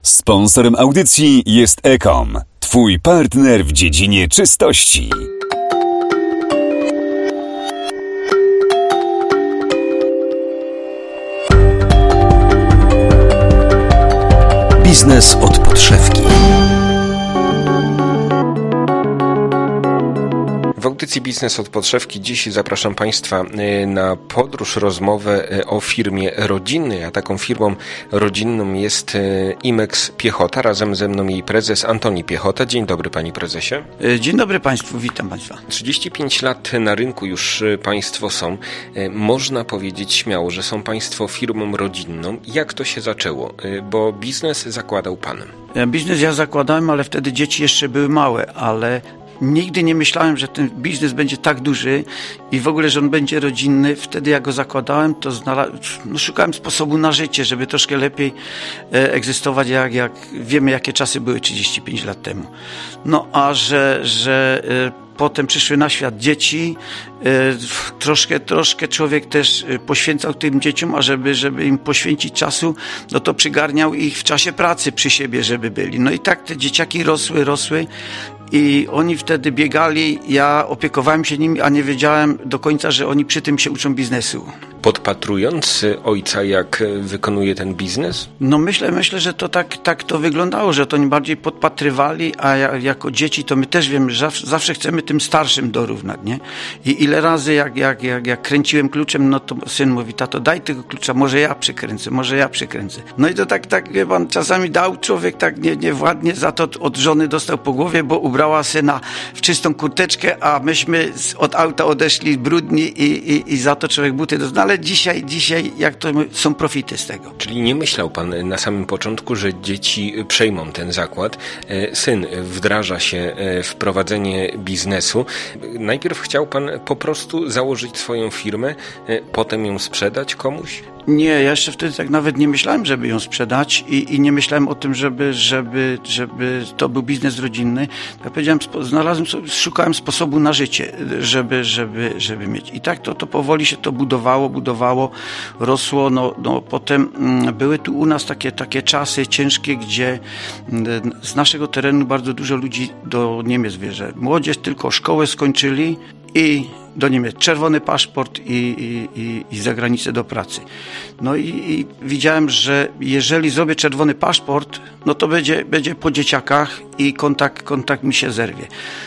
Sponsorem audycji jest Ecom, twój partner w dziedzinie czystości. Biznes od podszewki. W audycji Biznes od podszewki dziś zapraszam Państwa na podróż, rozmowę o firmie rodzinnej, a taką firmą rodzinną jest Imex Piechota. Razem ze mną jej prezes Antoni Piechota. Dzień dobry, panie prezesie. Dzień dobry Państwu, witam Państwa. 35 lat na rynku już Państwo są. Można powiedzieć śmiało, że są Państwo firmą rodzinną. Jak to się zaczęło? Bo biznes zakładał Pan. Biznes ja zakładałem, ale wtedy dzieci jeszcze były małe, ale nigdy nie myślałem, że ten biznes będzie tak duży i w ogóle, że on będzie rodzinny. Wtedy jak go zakładałem, to szukałem sposobu na życie, żeby troszkę lepiej egzystować, jak wiemy, jakie czasy były 35 lat temu. No a że potem przyszły na świat dzieci, troszkę człowiek też poświęcał tym dzieciom, a żeby im poświęcić czasu, no to przygarniał ich w czasie pracy przy siebie, żeby byli. No i tak te dzieciaki rosły i oni wtedy biegali, ja opiekowałem się nimi, a nie wiedziałem do końca, że oni przy tym się uczą biznesu. Podpatrując ojca, jak wykonuje ten biznes? No myślę, że to tak to wyglądało, że to oni bardziej podpatrywali, a jako dzieci to my też wiemy, że zawsze chcemy tym starszym dorównać, nie? I ile razy jak kręciłem kluczem, no to syn mówi: tato, daj tego klucza, może ja przykręcę. No i to tak wie pan, czasami dał człowiek tak niewładnie, za to od żony dostał po głowie, bo ubrała syna w czystą kurteczkę, a myśmy od auta odeszli brudni i za to człowiek buty dostał. Ale dzisiaj jak to są profity z tego. Czyli nie myślał pan na samym początku, że dzieci przejmą ten zakład. Syn wdraża się w prowadzenie biznesu. Najpierw chciał pan po prostu założyć swoją firmę, potem ją sprzedać komuś? Nie, ja jeszcze wtedy tak nawet nie myślałem, żeby ją sprzedać i nie myślałem o tym, żeby to był biznes rodzinny. Jak powiedziałem, szukałem sposobu na życie, żeby mieć. I tak to powoli się to budowało, rosło. No potem były tu u nas takie czasy ciężkie, gdzie z naszego terenu bardzo dużo ludzi do Niemiec wjeżdża. Młodzież tylko szkołę skończyli i do Niemiec czerwony paszport i za granicę do pracy. No i widziałem, że jeżeli zrobię czerwony paszport, no to będzie po dzieciakach i kontakt mi się zerwie.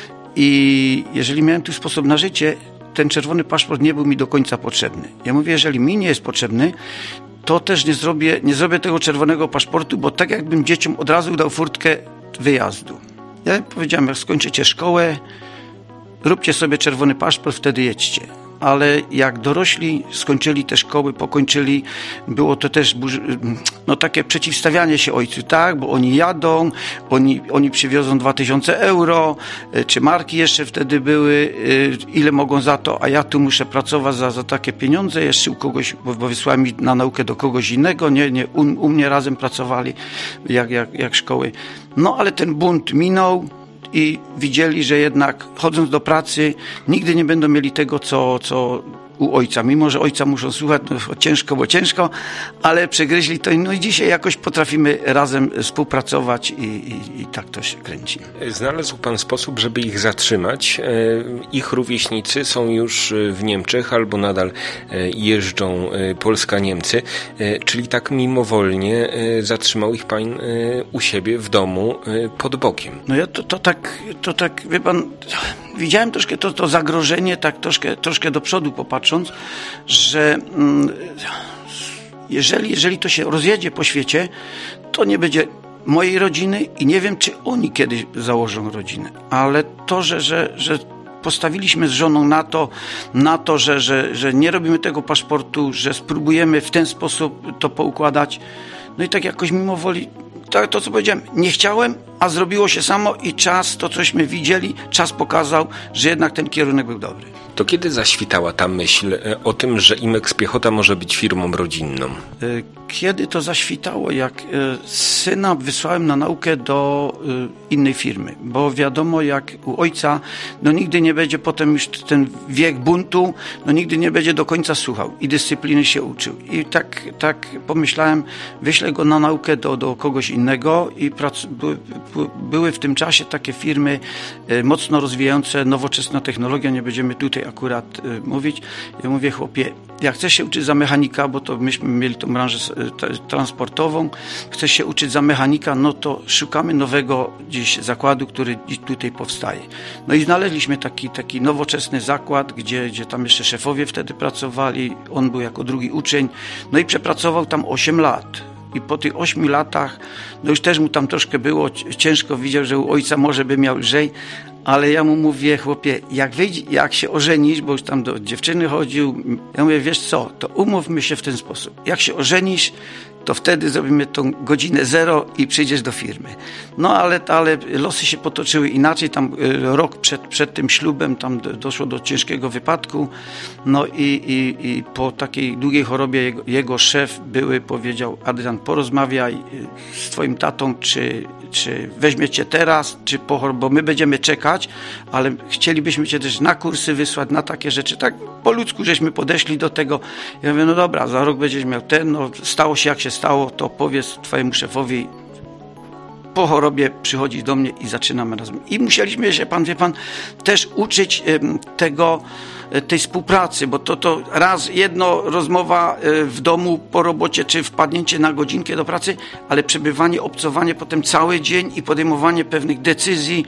I jeżeli miałem tu sposób na życie, ten czerwony paszport nie był mi do końca potrzebny. Ja mówię, jeżeli mi nie jest potrzebny, to też nie zrobię tego czerwonego paszportu, bo tak jakbym dzieciom od razu dał furtkę wyjazdu. Ja powiedziałem, jak skończycie szkołę, róbcie sobie czerwony paszport, wtedy jedźcie. Ale jak dorośli skończyli te szkoły, pokończyli, było to też takie przeciwstawianie się ojcu, tak, bo oni jadą, oni przywiozą 2000 euro, czy marki jeszcze wtedy były, ile mogą za to, a ja tu muszę pracować za takie pieniądze, jeszcze u kogoś, bo wysłałem mi na naukę do kogoś innego, nie u mnie razem pracowali, jak szkoły. No ale ten bunt minął. I widzieli, że jednak chodząc do pracy nigdy nie będą mieli tego, co u ojca. Mimo że ojca muszą słuchać, bo ciężko, ale przegryźli to. No i dzisiaj jakoś potrafimy razem współpracować i tak to się kręci. Znalazł pan sposób, żeby ich zatrzymać. Ich rówieśnicy są już w Niemczech albo nadal jeżdżą Polska-Niemcy, czyli tak mimowolnie zatrzymał ich pan u siebie w domu pod bokiem. No ja to tak, wie pan, widziałem troszkę to zagrożenie, tak troszkę do przodu popatrząc, że jeżeli to się rozjedzie po świecie, to nie będzie mojej rodziny i nie wiem, czy oni kiedyś założą rodzinę. Ale to, że postawiliśmy z żoną na to, że nie robimy tego paszportu, że spróbujemy w ten sposób to poukładać. No i tak jakoś mimo woli, to co powiedziałem, nie chciałem, a zrobiło się samo i czas, to cośmy widzieli, czas pokazał, że jednak ten kierunek był dobry. To kiedy zaświtała ta myśl o tym, że Imex Piechota może być firmą rodzinną? Kiedy to zaświtało? Jak syna wysłałem na naukę do innej firmy, bo wiadomo, jak u ojca, no nigdy nie będzie potem już ten wiek buntu, no nigdy nie będzie do końca słuchał i dyscypliny się uczył. I tak pomyślałem, wyślę go na naukę do kogoś innego i były w tym czasie takie firmy mocno rozwijające nowoczesną technologię, nie będziemy tutaj akurat mówić. Ja mówię, chłopie, jak chcesz się uczyć za mechanika, bo to myśmy mieli tą branżę transportową, chcesz się uczyć za mechanika, no to szukamy nowego gdzieś zakładu, który dziś tutaj powstaje. No i znaleźliśmy taki nowoczesny zakład, gdzie tam jeszcze szefowie wtedy pracowali, on był jako drugi uczeń, no i przepracował tam 8 lat. I po tych 8 latach, no już też mu tam troszkę było ciężko, widział, że u ojca może by miał lżej, ale ja mu mówię, chłopie, jak się ożenisz, bo już tam do dziewczyny chodził, ja mówię, wiesz co, to umówmy się w ten sposób. Jak się ożenisz, to wtedy zrobimy tą godzinę 0 i przyjdziesz do firmy. No ale losy się potoczyły inaczej, tam rok przed tym ślubem tam doszło do ciężkiego wypadku, no i po takiej długiej chorobie jego szef powiedział, Adrian, porozmawiaj z twoim tatą, czy weźmie cię teraz, czy po chorobie, bo my będziemy czekać, ale chcielibyśmy cię też na kursy wysłać, na takie rzeczy, tak po ludzku żeśmy podeszli do tego. Ja mówię, no dobra, za rok będziesz miał no stało się jak się stało, to powiedz twojemu szefowi, po chorobie przychodzi do mnie i zaczynamy razem. I musieliśmy się, wie pan, też uczyć tej współpracy, bo to raz jedno rozmowa w domu po robocie, czy wpadnięcie na godzinkę do pracy, ale przebywanie, obcowanie potem cały dzień i podejmowanie pewnych decyzji,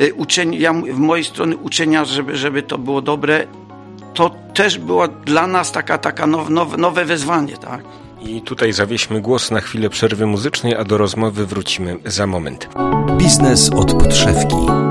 w mojej strony uczenia, żeby to było dobre, to też było dla nas taka nowe wyzwanie, tak? I tutaj zawieźmy głos na chwilę przerwy muzycznej, a do rozmowy wrócimy za moment. Biznes od podszewki.